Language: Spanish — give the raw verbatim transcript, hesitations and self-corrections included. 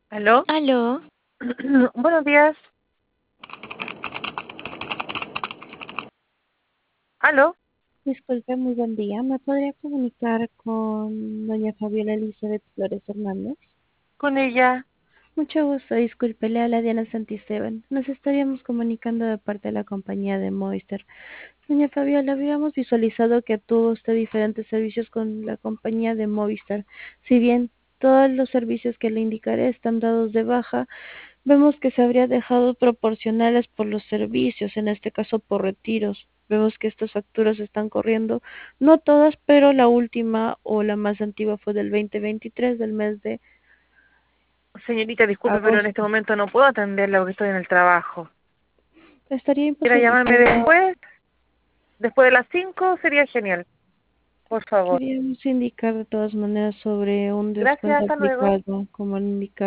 ¿Aló? Aló, Buenos días. ¿Aló? disculpe, muy buen día. ¿Me podría comunicar con doña Fabiola Elizabeth Flores Hernández? Con ella. Mucho gusto, disculpe, le habla Diana Santisteban. Nos estaríamos comunicando de parte de la compañía de Movistar. Doña Fabiola, habíamos visualizado que tuvo usted diferentes servicios con la compañía de Movistar. Si bien todos los servicios que le indicaré están dados de baja, vemos que se habría dejado proporcionales por los servicios, en este caso por retiros. Vemos que estas facturas están corriendo, no todas, pero la última o la más antigua fue del veinte veintitrés, del mes de Señorita, disculpe, pero en este agosto. momento no puedo atenderla porque estoy en el trabajo. Estaría ¿Quiera llamarme imposibilitada. después? Después de las cinco sería genial. Por favor. Queríamos indicar de todas maneras sobre un Gracias, descuento hasta luego. aplicado, como indicar.